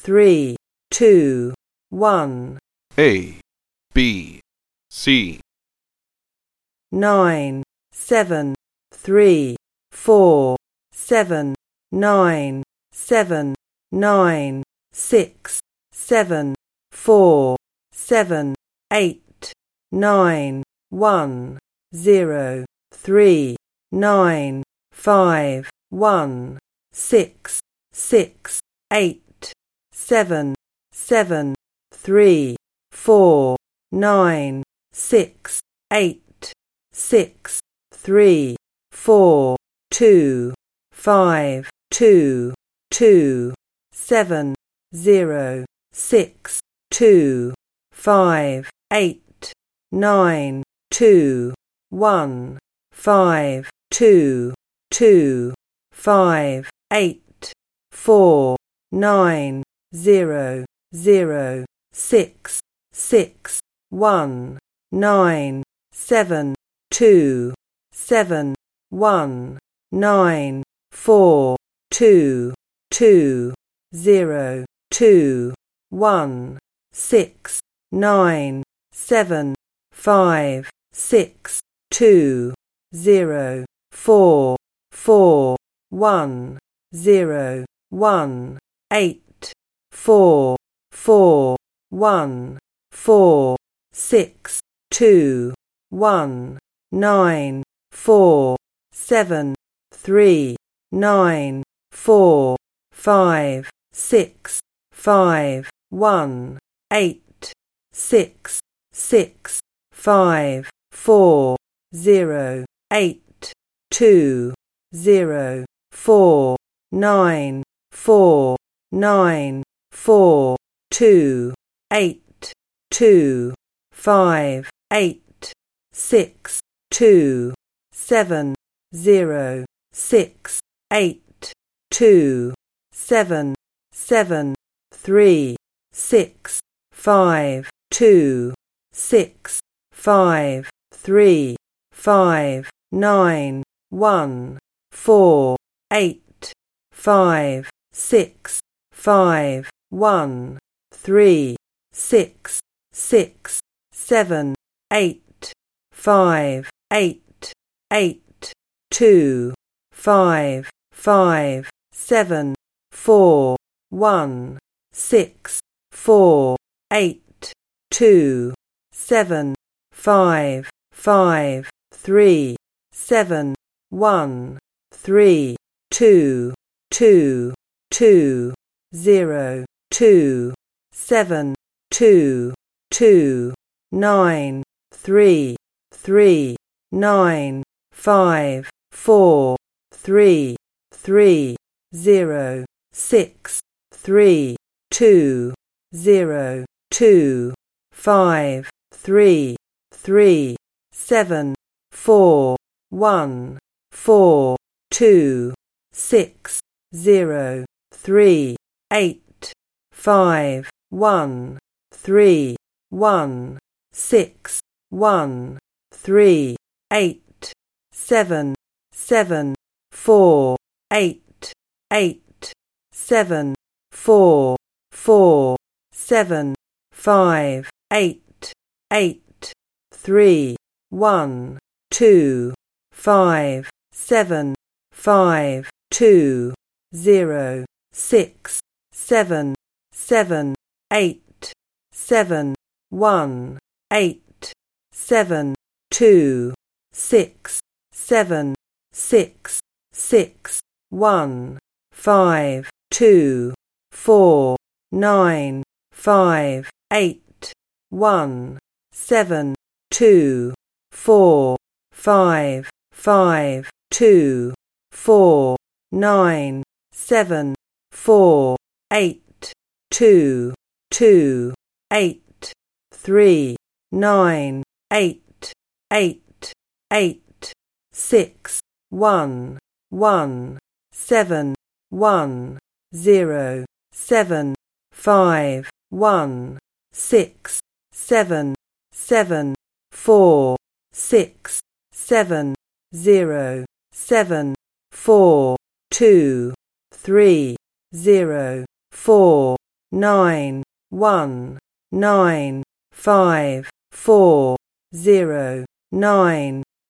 3, 2, 1. A, B, C. 9, 7, 3, 4, 7, 9, 7, 9, 6, 7, 4, 7, 8, 9, 1, 0, 3, 9, 5, 1, 6, 6, 8, 7, 7, 3, 4, 9, 6, 8, 6, 3, 4, 2, 5, 2, 2, 7, 0, 6, 2, 5, 8, 9, 2, 1, 5, 2, 2, 5, 8, 4, 9, 0, 0, 6, 6, 1, 9, 7, 2, 7, 1, 9, 4, 2, 2, 0, 2, 1, 6, 9, 7, 5, 6, 2, 0, 4, 4, 1, 0, 1, 8, 4, 4, 1, 4, 6, 2, 1, 9, 4, 7, 3, 9, 4, 5, 6, 5, 1, 8, 6, 6, 5, 4, 0, 8, 2, 0, 4, 9, 4, 9, 4, 2, 8, 2, 5, 8, 6, 2, 7, 0, 6, 8, 2, 7, 7, 3, 6, 5, 2, 6, 5, 3, 5, 9, 1, 4, 8, 5, 6, 5, 1, 3, 6, 6, 7, 8, 5, 8, 8, 2, 5, 5, 7, 4, 1, 6, 4, 8, 2, 7, 5, 5, 3, 7, 1, 3, 2, 2, 2, 0, 2, 7, 2, 2, 9, 3, 3, 9, 5, 4, 3, 3, 0, 6, 3, 2, 0, 2, 5, 3, 3, 7, 4, 1, 4, 2, 6, 0, 3, 8, 5, 1, 3, 1, 6, 1, 3, 8, 7, 7, 4, 8, 8, 7, 4, 4, 7, 5, 8, 8, 3, 1, 2, 5, 7, 5, 2, 0, 6, 7, 7, 8, 7, 1, 8, 7, 2, 6, 7, 6, 6, 1, 5, 2, 4, 9, 5, 8, 1, 7, 2, 4, 5, 5, 2, 4, 9, 7, 4, 8, 2, 2, 8, 3, 9, 8, 8, 8, 6, 1, 1, 7, 1, 0, 7, 5, 1, 6, 7, 7, 4, 6, 7, 0, 7, 4, 2, 3, 0, 4, 9 1 9 5 4 0 9